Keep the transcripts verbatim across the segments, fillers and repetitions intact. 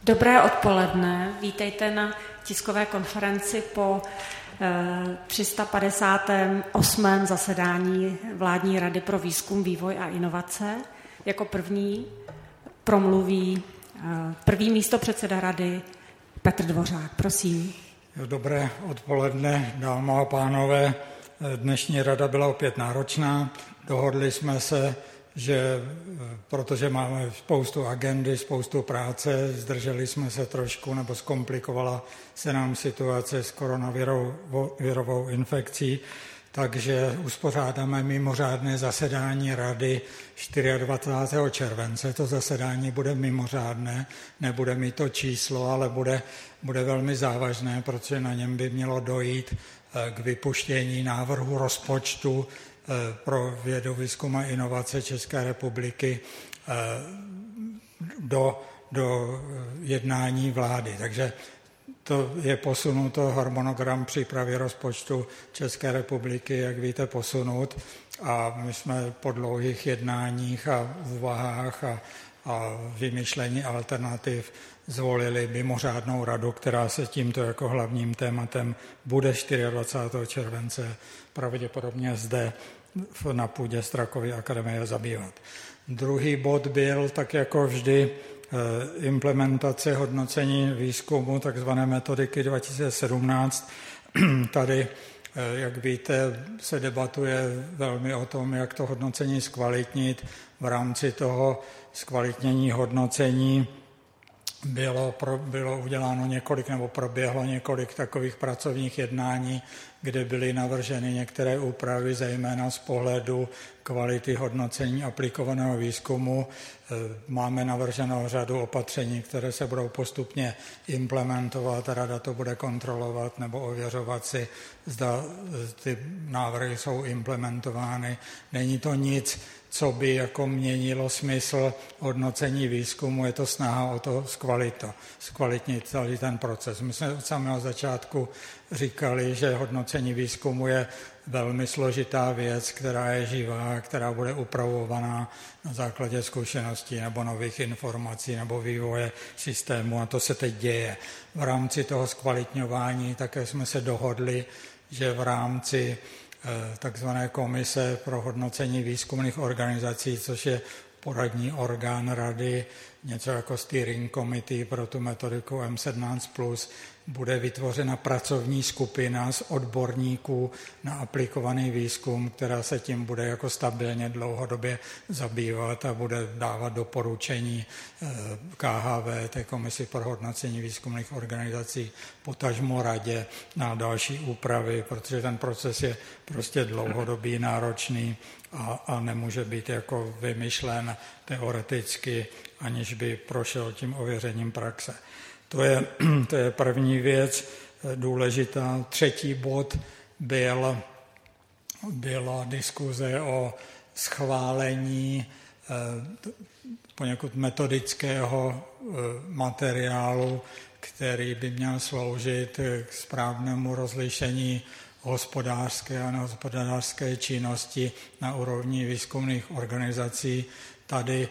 Dobré odpoledne, vítejte na tiskové konferenci po tři sta padesátém osmém zasedání Vládní rady pro výzkum, vývoj a inovace. Jako první promluví první místopředseda rady Petr Dvořák. Prosím. Dobré odpoledne, dámy a pánové. Dnešní rada byla opět náročná. Dohodli jsme se, že protože máme spoustu agendy, spoustu práce, zdrželi jsme se trošku, nebo zkomplikovala se nám situace s koronavirovou infekcí, takže uspořádáme mimořádné zasedání rady dvacátého čtvrtého července. To zasedání bude mimořádné, nebude mít to číslo, ale bude, bude velmi závažné, protože na něm by mělo dojít k vypuštění návrhu rozpočtu pro vědu, výzkum a inovace České republiky do, do jednání vlády. Takže to je posunuto, harmonogram přípravy rozpočtu České republiky, jak víte, posunut. A my jsme po dlouhých jednáních a úvahách a, a vymýšlení alternativ zvolili mimořádnou radu, která se tímto jako hlavním tématem bude dvacátého čtvrtého července pravděpodobně zde na půdě Strakovy akademie zabývat. Druhý bod byl, tak jako vždy, implementace hodnocení výzkumu, takzvané metodiky dva tisíce sedmnáct. Tady, jak víte, se debatuje velmi o tom, jak to hodnocení zkvalitnit. V rámci toho zkvalitnění hodnocení bylo, pro, bylo uděláno několik, nebo proběhlo několik takových pracovních jednání, kde byly navrženy některé úpravy, zejména z pohledu kvality hodnocení aplikovaného výzkumu. Máme navrženou řadu opatření, které se budou postupně implementovat. Rada to bude kontrolovat nebo ověřovat si, zda ty návrhy jsou implementovány. Není to nic, co by jako měnilo smysl hodnocení výzkumu, je to snaha o to zkvalito, zkvalitnit celý ten proces. My jsme od samého začátku říkali, že hodnocení výzkumu je velmi složitá věc, která je živá, která bude upravovaná na základě zkušeností nebo nových informací nebo vývoje systému, a to se teď děje. V rámci toho zkvalitňování také jsme se dohodli, že v rámci takzvané komise pro hodnocení výzkumných organizací, což je poradní orgán rady, něco jako steering committee pro tu metodiku M sedmnáct plus, bude vytvořena pracovní skupina z odborníků na aplikovaný výzkum, která se tím bude jako stabilně dlouhodobě zabývat a bude dávat doporučení K H V, té komisi pro hodnocení výzkumných organizací, potažmo radě na další úpravy, protože ten proces je prostě dlouhodobý, náročný a, a nemůže být jako vymyšlen teoreticky, aniž by prošel tím ověřením praxe. To je, to je první věc důležitá. Třetí bod byl, byla diskuze o schválení eh, poněkud metodického eh, materiálu, který by měl sloužit k správnému rozlišení hospodářské a nehospodářské činnosti na úrovni výzkumných organizací. Tady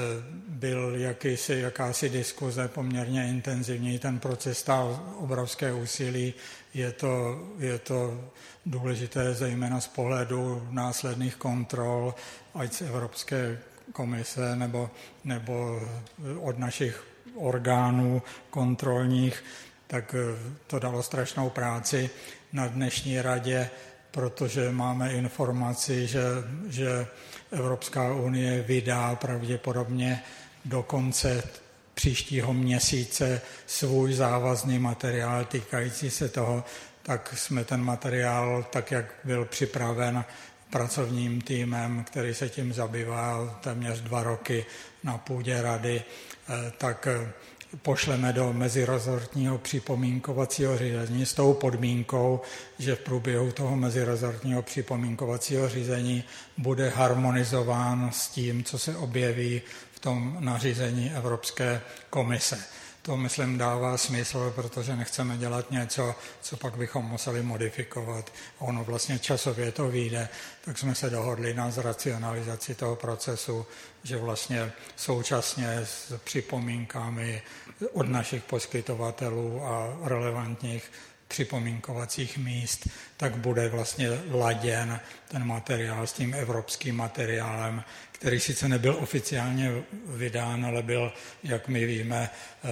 byl jakýsi, jakási diskuze poměrně intenzivní, ten proces stál obrovské úsilí, je to, je to důležité zejména z pohledu následných kontrol, ať z Evropské komise nebo, nebo od našich orgánů kontrolních, tak to dalo strašnou práci na dnešní radě, protože máme informaci, že, že Evropská unie vydá pravděpodobně do konce příštího měsíce svůj závazný materiál týkající se toho, tak jsme ten materiál, tak jak byl připraven pracovním týmem, který se tím zabývá téměř dva roky na půdě rady, tak pošleme do mezirezortního připomínkovacího řízení s tou podmínkou, že v průběhu toho mezirezortního připomínkovacího řízení bude harmonizován s tím, co se objeví v tom nařízení Evropské komise. to, myslím, dává smysl, protože nechceme dělat něco, co pak bychom museli modifikovat. Ono vlastně časově to vyjde, tak jsme se dohodli na zracionalizaci toho procesu, že vlastně současně s připomínkami od našich poskytovatelů a relevantních připomínkovacích míst, tak bude vlastně laděn ten materiál s tím evropským materiálem, který sice nebyl oficiálně vydán, ale byl, jak my víme,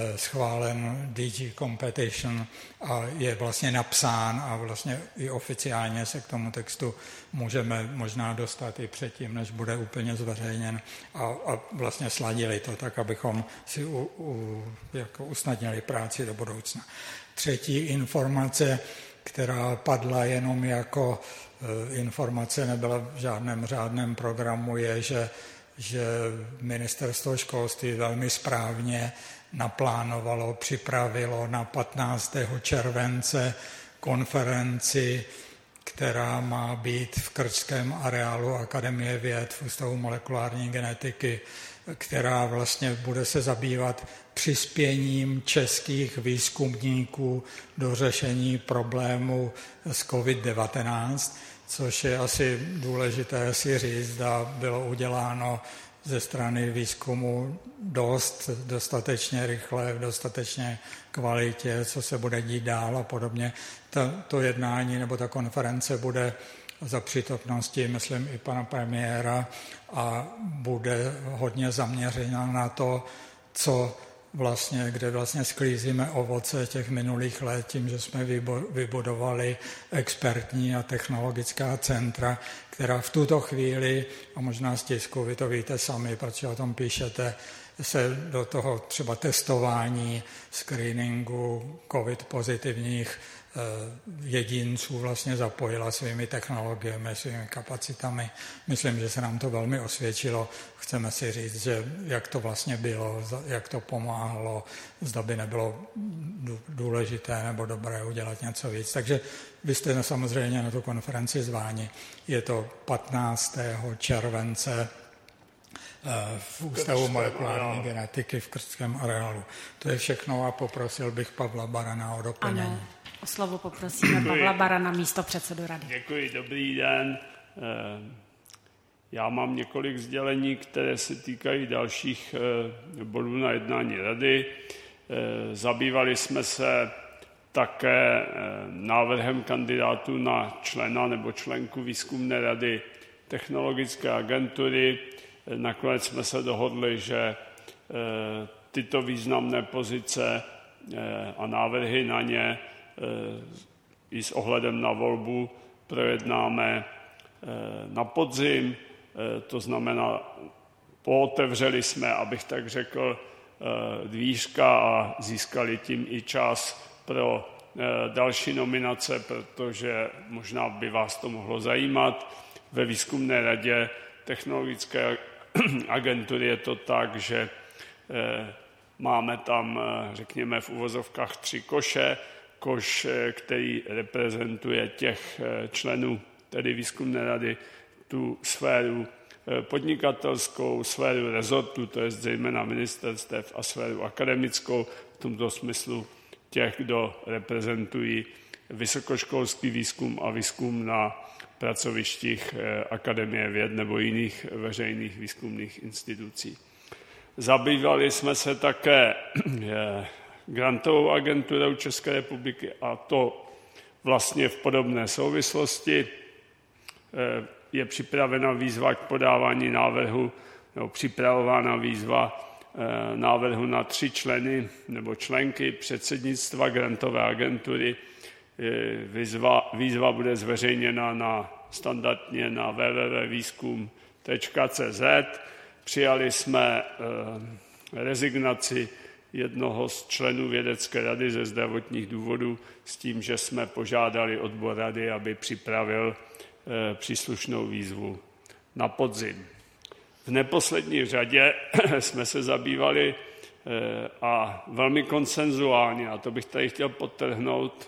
schválen D G Competition a je vlastně napsán a vlastně i oficiálně se k tomu textu můžeme možná dostat i předtím, než bude úplně zveřejněn a, a vlastně sladili to tak, abychom si u, u, jako usnadnili práci do budoucna. Třetí informace, která padla jenom jako informace, nebyla v žádném řádném programu, je, že, že ministerstvo školství velmi správně naplánovalo, připravilo na patnáctého července konferenci, která má být v krčském areálu Akademie věd v Ústavu molekulární genetiky, která vlastně bude se zabývat přispěním českých výzkumníků do řešení problému s COVID devatenáct, což je asi důležité si říct, zda bylo uděláno ze strany výzkumu dost, dostatečně rychle, v dostatečně kvalitě, co se bude dít dál a podobně. Ta, to jednání nebo ta konference bude za přítomnosti, myslím, i pana premiéra a bude hodně zaměřena na to, co vlastně, kde vlastně sklízíme ovoce těch minulých let tím, že jsme vybudovali expertní a technologická centra, která v tuto chvíli, a možná z tisku, vy to víte sami, protože o tom píšete, se do toho třeba testování, screeningu covid pozitivních jedinců vlastně zapojila svými technologiemi, svými kapacitami. Myslím, že se nám to velmi osvědčilo. Chceme si říct, že jak to vlastně bylo, jak to pomáhalo, zda by nebylo důležité nebo dobré udělat něco víc. Takže vy jste samozřejmě na tu konferenci zváni. Je to patnáctého července v Ústavu molekulární genetiky v krčském areálu. To je všechno a poprosil bych Pavla Barana o doplnění. Ano. O slovo poprosíme Děkuji. Pavla Barana, místo předsedu rady. Děkuji, dobrý den. Já mám několik sdělení, které se týkají dalších bodů na jednání rady. Zabývali jsme se také návrhem kandidátů na člena nebo členku výzkumné rady technologické agentury. Nakonec jsme se dohodli, že tyto významné pozice a návrhy na ně i s ohledem na volbu projednáme na podzim, to znamená, pootevřeli jsme, abych tak řekl, dvířka a získali tím i čas pro další nominace, protože možná by vás to mohlo zajímat. Ve výzkumné radě technologické agentury je to tak, že máme tam, řekněme, v uvozovkách tři koše. Koš, který reprezentuje těch členů, tedy výzkumné rady, tu sféru podnikatelskou, sféru rezortu, to je zejména ministerstev, a sféru akademickou, v tomto smyslu těch, kdo reprezentují vysokoškolský výzkum a výzkum na pracovištích Akademie věd nebo jiných veřejných výzkumných institucí. Zabývali jsme se také grantovou agenturou České republiky a to vlastně v podobné souvislosti. Je připravena výzva k podávání návrhu, nebo připravována výzva návrhu na tři členy nebo členky předsednictva grantové agentury. Výzva, výzva bude zveřejněna na, standardně na w w w tečka výzkum tečka c z. Přijali jsme rezignaci jednoho z členů vědecké rady ze zdravotních důvodů s tím, že jsme požádali odbor rady, aby připravil e, příslušnou výzvu na podzim. V neposlední řadě jsme se zabývali e, a velmi konsenzuálně, a to bych tady chtěl podtrhnout,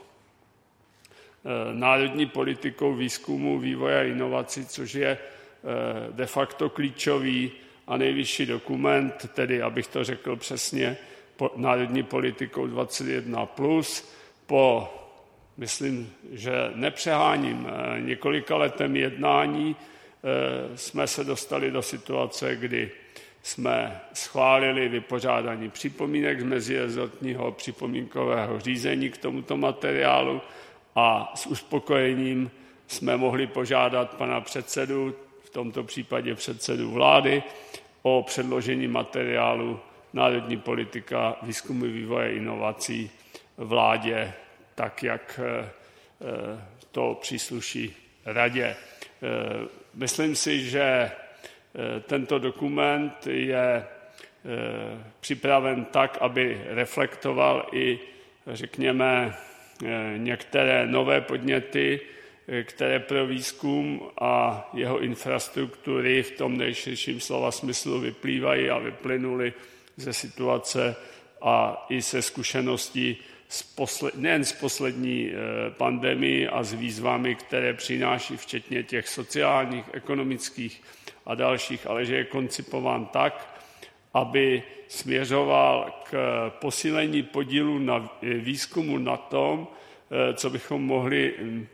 e, národní politikou výzkumu, vývoje a inovací, což je e, de facto klíčový a nejvyšší dokument, tedy, abych to řekl přesně, národní politikou dvacet jedna plus. Po, myslím, že nepřeháním, několika letem jednání jsme se dostali do situace, kdy jsme schválili vypořádání připomínek z mezirezortního připomínkového řízení k tomuto materiálu a s uspokojením jsme mohli požádat pana předsedu, v tomto případě předsedu vlády, o předložení materiálu Národní politika výzkumu, vývoje, inovací vládě, tak jak to přísluší radě. Myslím si, že tento dokument je připraven tak, aby reflektoval i, řekněme, některé nové podněty, které pro výzkum a jeho infrastruktury v tom nejširším slova smyslu vyplývají a vyplynuly ze situace a i se zkušeností z posled, nejen z poslední pandemii a s výzvami, které přináší, včetně těch sociálních, ekonomických a dalších, ale že je koncipován tak, aby směřoval k posílení podílu na výzkumu na tom, co bychom mohli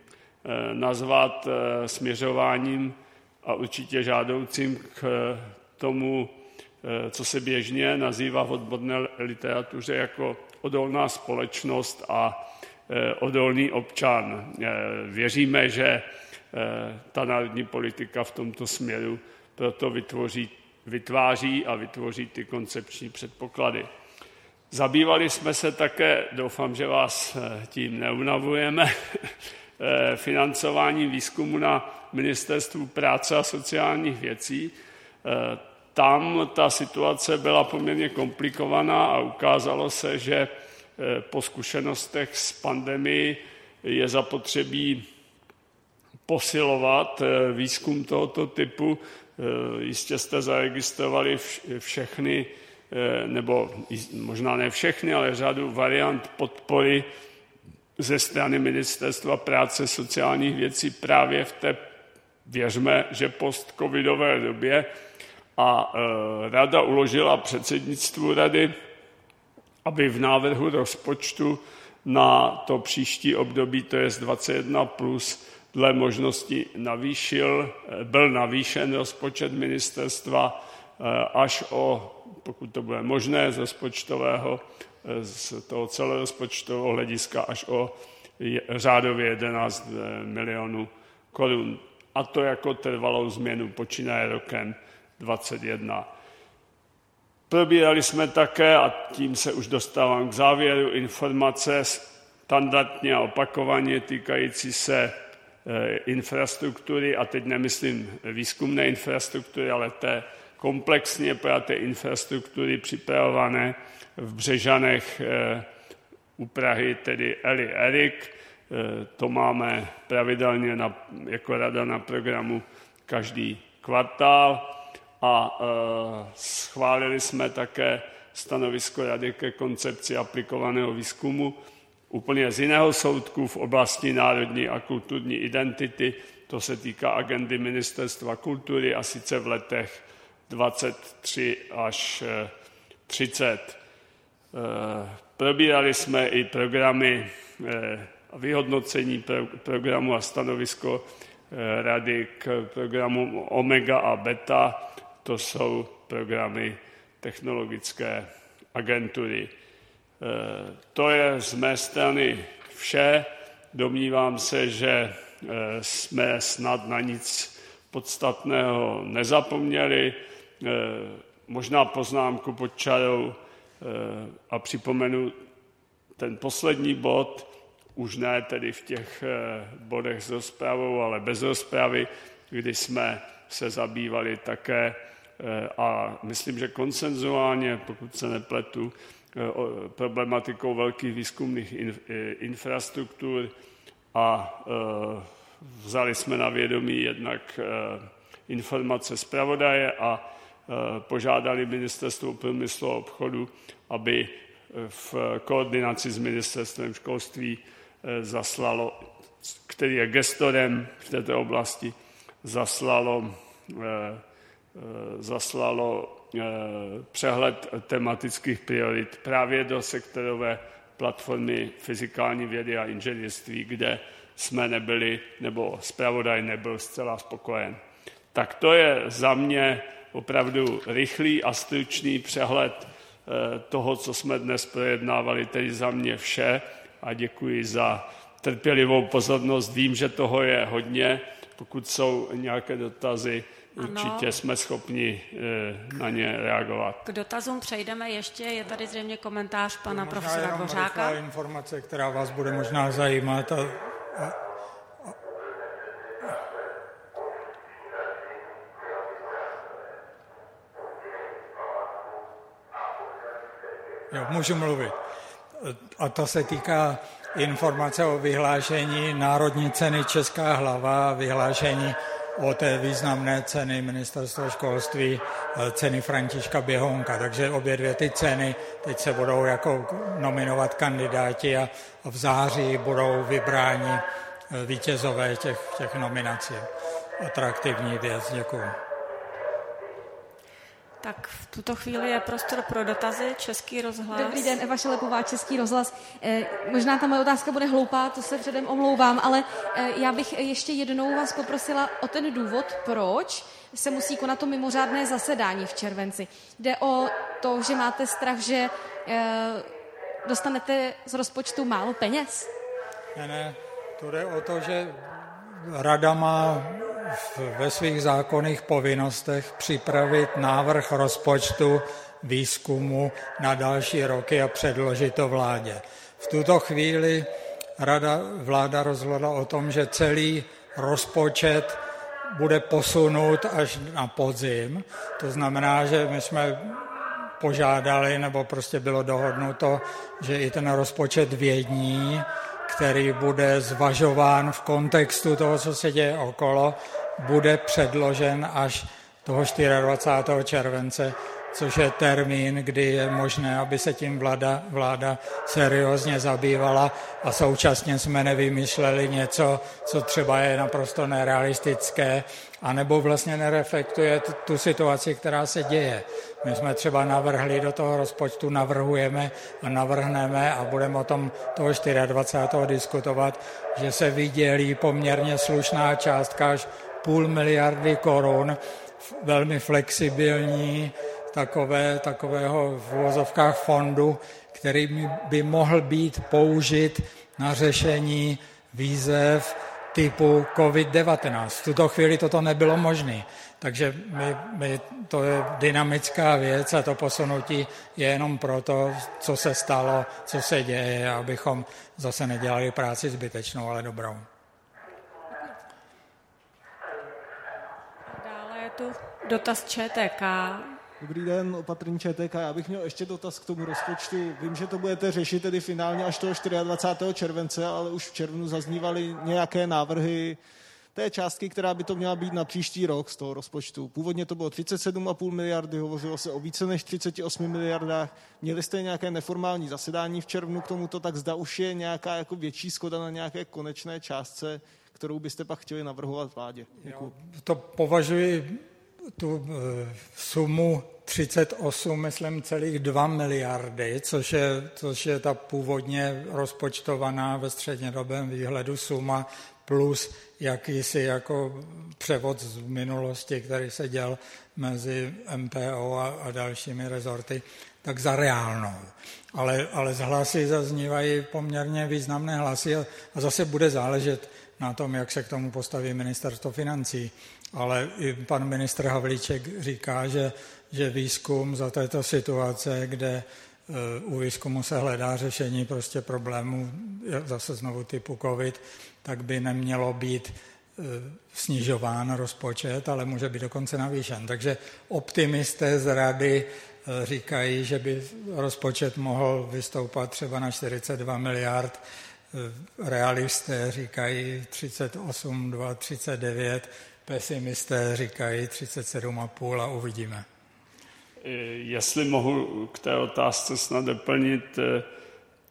nazvat směřováním a určitě žádoucím k tomu, co se běžně nazývá v odborné literatuře jako odolná společnost a odolný občan. Věříme, že ta národní politika v tomto směru proto vytvoří, vytváří a vytvoří ty koncepční předpoklady. Zabývali jsme se také, doufám, že vás tím neunavujeme, financováním výzkumu na Ministerstvu práce a sociálních věcí. Tam ta situace byla poměrně komplikovaná a ukázalo se, že po zkušenostech s pandemií je zapotřebí posilovat výzkum tohoto typu. Jistě jste zaregistrovali všechny, nebo možná ne všechny, ale řadu variant podpory ze strany Ministerstva práce sociálních věcí právě v té, věřme, že post-covidové době. A rada uložila předsednictvu rady, aby v návrhu rozpočtu na to příští období, to je dvacet jedna plus, dle možnosti navýšil, byl navýšen rozpočet ministerstva až o, pokud to bude možné, z rozpočtového, z toho celorozpočtového hlediska až o řádově jedenáct milionů korun. A to jako trvalou změnu počínaje rokem dvacet jedna. Probírali jsme také, a tím se už dostávám k závěru, informace standardně a opakovaně týkající se infrastruktury, a teď nemyslím výzkumné infrastruktury, ale té komplexně pojaté infrastruktury připravované v Břežanech u Prahy, tedy Eli Erik. To máme pravidelně na, jako rada na programu každý kvartál. A e, schválili jsme také stanovisko rady ke koncepci aplikovaného výzkumu úplně z jiného soudku v oblasti národní a kulturní identity. To se týká agendy Ministerstva kultury a sice v letech dvacet tři až třicet. E, probírali jsme i programy e, vyhodnocení pro, programu a stanovisko e, rady k programu Omega a Beta. To jsou programy technologické agentury. To je z mé strany vše. Domnívám se, že jsme snad na nic podstatného nezapomněli. Možná poznámku pod čarou a připomenu ten poslední bod, už ne tedy v těch bodech s rozpravou, ale bez rozpravy, kdy jsme se zabývali také a myslím, že konsenzuálně, pokud se nepletu, problematikou velkých výzkumných infrastruktur a vzali jsme na vědomí jednak informace zpravodaje a požádali Ministerstvo průmyslu a obchodu, aby v koordinaci s Ministerstvem školství zaslalo, který je gestorem v této oblasti, zaslalo zaslalo přehled tematických priorit právě do sektorové platformy fyzikální vědy a inženýrství, kde jsme nebyli, nebo zpravodaj nebyl zcela spokojen. Tak to je za mě opravdu rychlý a stručný přehled toho, co jsme dnes projednávali, tedy za mě vše a děkuji za trpělivou pozornost. Vím, že toho je hodně. Pokud jsou nějaké dotazy, ano. Určitě jsme schopni na ně reagovat. K dotazům přejdeme ještě. Je tady zřejmě komentář pana profesora Dvořáka. Možná informace, která vás bude možná zajímat. A, a, a... Jo, můžu mluvit. A to se týká informace o vyhlášení Národní ceny Česká hlava, vyhlášení o té významné ceny Ministerstva školství, ceny Františka Běhounka. Takže obě dvě ty ceny teď se budou jako nominovat kandidáti a v září budou vybráni vítězové těch, těch nominací. Atraktivní věc, děkuji. Tak v tuto chvíli je prostor pro dotazy. Český rozhlas. Dobrý den, Eva Šelepová, Český rozhlas. E, možná ta moje otázka bude hloupá, to se předem omlouvám, ale e, já bych ještě jednou vás poprosila o ten důvod, proč se musí konat to mimořádné zasedání v červenci. Jde o to, že máte strach, že e, dostanete z rozpočtu málo peněz? Ne, ne, to jde o to, že Rada má ve svých zákonných povinnostech připravit návrh rozpočtu výzkumu na další roky a předložit to vládě. V tuto chvíli rada, vláda rozhodla o tom, že celý rozpočet bude posunut až na podzim. To znamená, že my jsme požádali, nebo prostě bylo dohodnuto, že i ten rozpočet vědní, který bude zvažován v kontextu toho, co se děje okolo, bude předložen až toho dvacátého čtvrtého července, což je termín, kdy je možné, aby se tím vláda, vláda seriózně zabývala a současně jsme nevymýšleli něco, co třeba je naprosto nerealistické, anebo vlastně nereflektuje tu, tu situaci, která se děje. My jsme třeba navrhli do toho rozpočtu, navrhujeme a navrhneme a budeme o tom toho dvacátého čtvrtého diskutovat, že se vydělí poměrně slušná částka až půl miliardy korun, velmi flexibilní, takové, takového v uvozovkách fondu, který by mohl být použit na řešení výzev typu covid devatenáct. V tuto chvíli toto nebylo možné. Takže my, my, to je dynamická věc a to posunutí je jenom proto, co se stalo, co se děje, abychom zase nedělali práci zbytečnou, ale dobrou. Dále je tu dotaz ČTK. Dobrý den, opatrný ČTK. Já bych měl ještě dotaz k tomu rozpočtu. Vím, že to budete řešit tedy finálně až toho dvacátého čtvrtého července, ale už v červnu zaznívaly nějaké návrhy té částky, která by to měla být na příští rok z toho rozpočtu. Původně to bylo třicet sedm celá pět miliardy, hovořilo se o více než třicet osm miliardách. Měli jste nějaké neformální zasedání v červnu k tomuto, tak zda už je nějaká jako větší shoda na nějaké konečné částce, kterou byste pak chtěli navrhovat vládě. Děkuji. To považuji tu sumu třicet osm, myslím, celých dva miliardy, což je, což je ta původně rozpočtovaná ve střednědobém výhledu suma plus jakýsi jako převod z minulosti, který se děl mezi M P O a, a dalšími rezorty, tak za reálnou. Ale, ale z hlasy zaznívají poměrně významné hlasy a, a zase bude záležet na tom, jak se k tomu postaví ministerstvo financí. Ale i pan ministr Havlíček říká, že, že výzkum za této situace, kde u výzkumu se hledá řešení prostě problémů, zase znovu typu COVID, tak by nemělo být snižován rozpočet, ale může být dokonce navýšen. Takže optimisté z rady říkají, že by rozpočet mohl vystoupat třeba na čtyřicet dva miliard, realisté říkají třicet osm, dva, třicet devět, pesimisté říkají třicet sedm a půl a uvidíme. Jestli mohu k té otázce snad doplnit,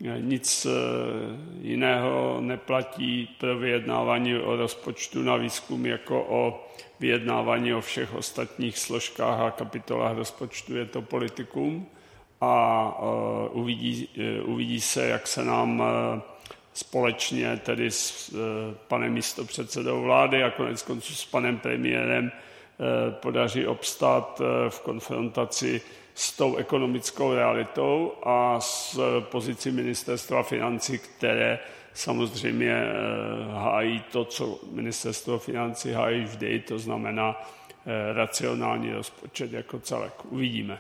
Nic jiného neplatí pro vyjednávání o rozpočtu na výzkum jako o vyjednávání o všech ostatních složkách a kapitolách rozpočtu. Je to politikum a uvidí, uvidí se, jak se nám společně tedy s panem místopředsedou vlády a konec konců s panem premiérem podaří obstát v konfrontaci s tou ekonomickou realitou a s pozicí ministerstva financí, které samozřejmě hájí to, co ministerstvo financí hájí vždy, to znamená racionální rozpočet jako celek. Uvidíme.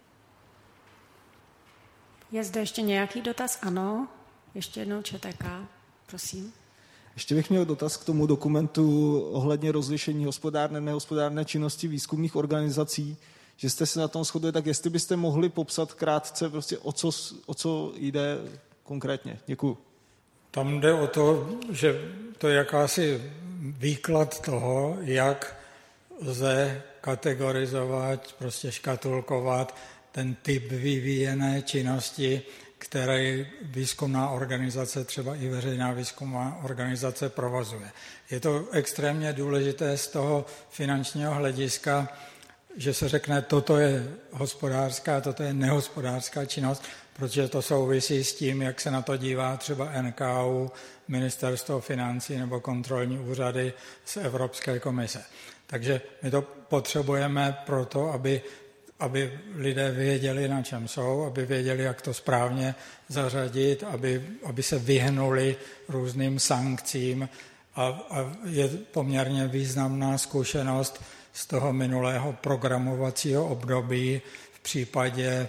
Je zde ještě nějaký dotaz? Ano. Ještě jednou ČTK, prosím. Ještě bych měl dotaz k tomu dokumentu ohledně rozlišení hospodárné a nehospodárné činnosti výzkumných organizací, že jste se na tom shodli, tak jestli byste mohli popsat krátce, prostě o co, o co jde konkrétně. Děkuju. Tam jde o to, že to je jakási výklad toho, jak lze kategorizovat, prostě škatulkovat ten typ vyvíjené činnosti, které výzkumná organizace, třeba i veřejná výzkumná organizace provozuje. Je to extrémně důležité z toho finančního hlediska, že se řekne, toto je hospodářská, toto je nehospodářská činnost, protože to souvisí s tím, jak se na to dívá třeba N K U, Ministerstvo financí nebo kontrolní úřady z Evropské komise. Takže my to potřebujeme proto, aby aby lidé věděli, na čem jsou, aby věděli, jak to správně zařadit, aby, aby se vyhnuli různým sankcím. A, a je poměrně významná zkušenost z toho minulého programovacího období v případě e,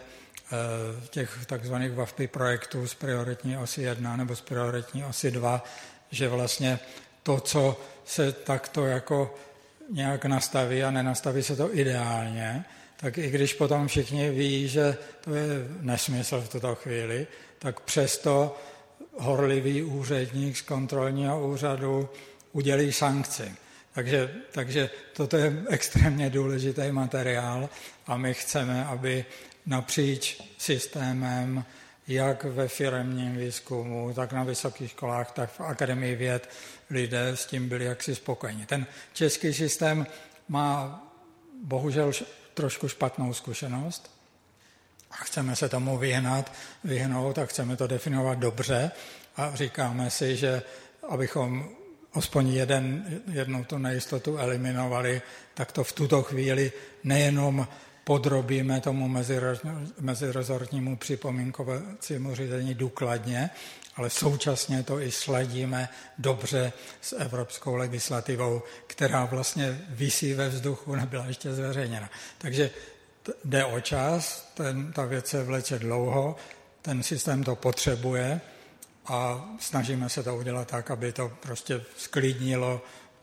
těch takzvaných W A V P projektů z prioritní osy jedna nebo z prioritní osy dva, že vlastně to, co se takto jako nějak nastaví a nenastaví se to ideálně, tak i když potom všichni ví, že to je nesmysl v tuto chvíli, tak přesto horlivý úředník z kontrolního úřadu udělí sankci. Takže, takže toto je extrémně důležitý materiál a my chceme, aby napříč systémem, jak ve firemním výzkumu, tak na vysokých školách, tak v Akademii věd lidé s tím byli jaksi spokojeni. Ten český systém má bohužel trošku špatnou zkušenost a chceme se tomu vyhnat, vyhnout a chceme to definovat dobře a říkáme si, že abychom aspoň jeden, jednou tu nejistotu eliminovali, tak to v tuto chvíli nejenom podrobíme tomu mezirezortnímu připomínkovacímu řízení důkladně, ale současně to i sledíme dobře s evropskou legislativou, která vlastně visí ve vzduchu, nebyla ještě zveřejněna. Takže jde o čas, ten, ta věc se vleče dlouho, ten systém to potřebuje a snažíme se to udělat tak, aby to prostě sklidnilo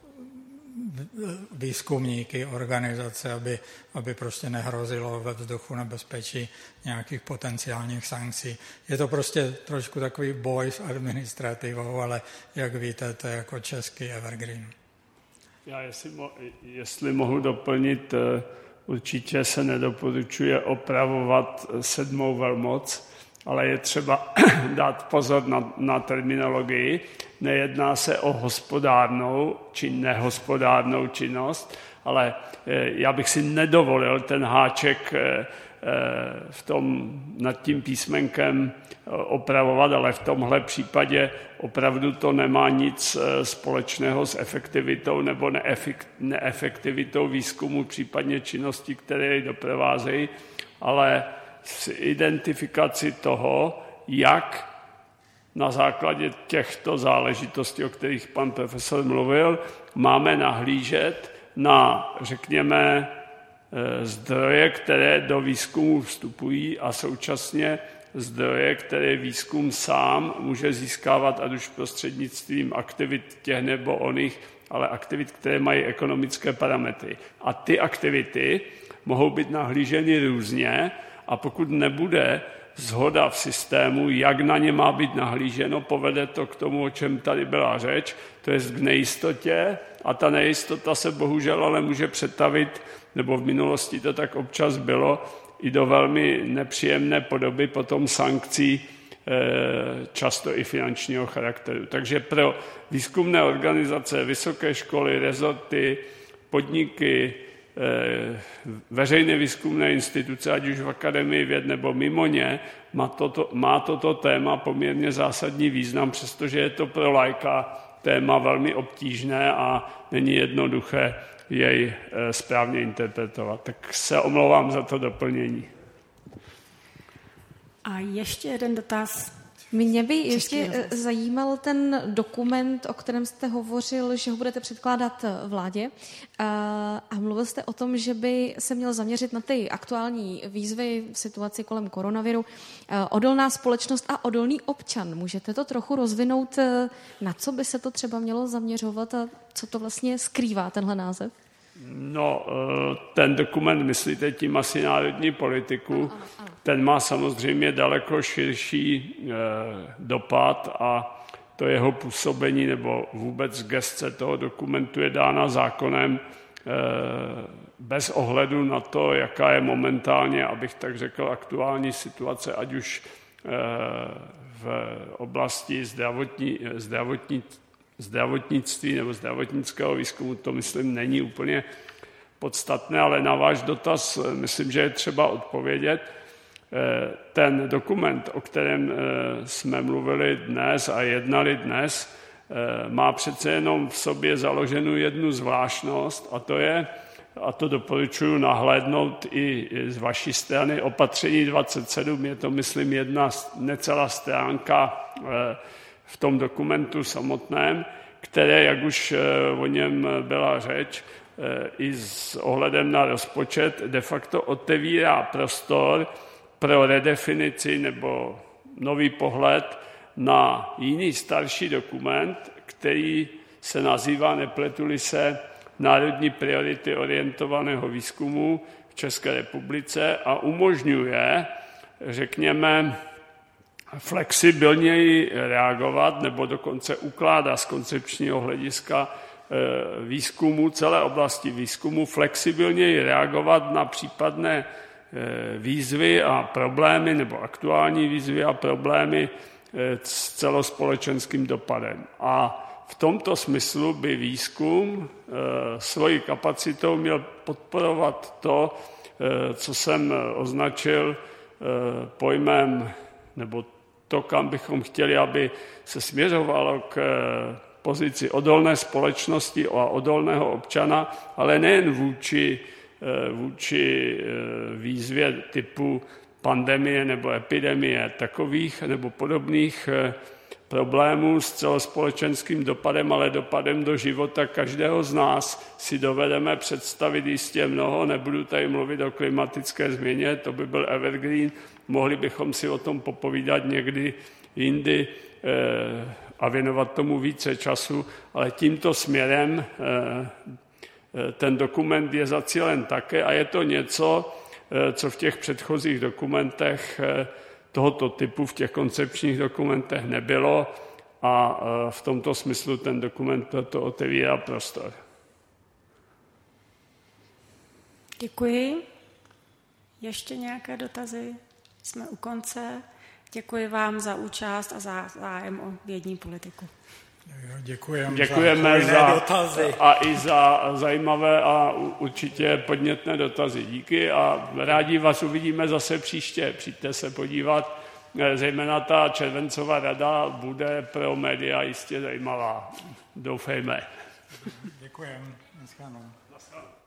výzkumníky, organizace, aby, aby prostě nehrozilo ve vzduchu nebezpečí nějakých potenciálních sankcí. Je to prostě trošku takový boj s administrativou, ale jak víte, to je jako český evergreen. Já jestli, mo- jestli mohu doplnit, určitě se nedoporučuje opravovat sedmou velmoc, ale je třeba dát pozor na, na terminologii. Nejedná se o hospodárnou či nehospodárnou činnost, ale já bych si nedovolil ten háček v tom, nad tím písmenkem opravovat, ale v tomhle případě opravdu to nemá nic společného s efektivitou nebo neefektivitou výzkumu, případně činností, které jej doprovázejí, ale s identifikací toho, jak na základě těchto záležitostí, o kterých pan profesor mluvil, máme nahlížet na, řekněme, zdroje, které do výzkumu vstupují a současně zdroje, které výzkum sám může získávat, ať už prostřednictvím aktivit těch nebo oných, ale aktivit, které mají ekonomické parametry. A ty aktivity mohou být nahlíženy různě a pokud nebude shoda v systému, jak na ně má být nahlíženo, povede to k tomu, o čem tady byla řeč, to je k nejistotě a ta nejistota se bohužel ale může přetavit, nebo v minulosti to tak občas bylo, i do velmi nepříjemné podoby potom sankcí často i finančního charakteru. Takže pro výzkumné organizace, vysoké školy, rezorty, podniky, veřejné výzkumné instituce, ať už v akademii věd nebo mimo ně, má toto, má toto téma poměrně zásadní význam, přestože je to pro laika téma velmi obtížné a není jednoduché jej správně interpretovat. Tak se omlouvám za to doplnění. A ještě jeden dotaz. Mě by ještě zajímal ten dokument, o kterém jste hovořil, že ho budete předkládat vládě. A mluvil jste o tom, že by se měl zaměřit na ty aktuální výzvy v situaci kolem koronaviru. Odolná společnost a odolný občan. Můžete to trochu rozvinout, na co by se to třeba mělo zaměřovat a co to vlastně skrývá tenhle název? No, ten dokument, myslíte tím asi národní politiku, ano, ano, ano. Ten má samozřejmě daleko širší dopad a to jeho působení nebo vůbec gestce toho dokumentu je dána zákonem bez ohledu na to, jaká je momentálně, abych tak řekl, aktuální situace, ať už v oblasti zdravotní, zdravotní zdravotnictví nebo zdravotnického výzkumu, to myslím není úplně podstatné, ale na váš dotaz myslím, že je třeba odpovědět. Ten dokument, o kterém jsme mluvili dnes a jednali dnes, má přece jenom v sobě založenou jednu zvláštnost a to je, a to doporučuji nahlédnout i z vaší strany, opatření dvacet sedm, je to myslím jedna necelá stránka v tom dokumentu samotném, které, jak už o něm byla řeč, i s ohledem na rozpočet de facto otevírá prostor pro redefinici nebo nový pohled na jiný starší dokument, který se nazývá, nepletu-li se, Národní priority orientovaného výzkumu v České republice a umožňuje, řekněme, flexibilněji reagovat nebo dokonce ukládá z koncepčního hlediska výzkumu, celé oblasti výzkumu, flexibilněji reagovat na případné výzvy a problémy nebo aktuální výzvy a problémy s celospolečenským dopadem. A v tomto smyslu by výzkum svojí kapacitou měl podporovat to, co jsem označil pojmem nebo to, kam bychom chtěli, aby se směřovalo k pozici odolné společnosti a odolného občana, ale nejen vůči, vůči výzvě typu pandemie nebo epidemie, takových nebo podobných problémů s celospolečenským dopadem, ale dopadem do života každého z nás si dovedeme představit jistě mnoho. Nebudu tady mluvit o klimatické změně, to by byl evergreen, mohli bychom si o tom popovídat někdy jindy a věnovat tomu více času, ale tímto směrem ten dokument je zacílen také a je to něco, co v těch předchozích dokumentech tohoto typu, v těch koncepčních dokumentech nebylo a v tomto smyslu ten dokument to otevírá prostor. Děkuji. Ještě nějaké dotazy? Jsme u konce. Děkuji vám za účast a za zájem o vědní politiku. Děkujeme, Děkujeme za, za dotazy. A i za zajímavé a určitě podnětné dotazy. Díky a rádi vás uvidíme zase příště. Přijďte se podívat. Zejména ta červencová rada bude pro média jistě zajímavá. Doufejme. Děkujeme.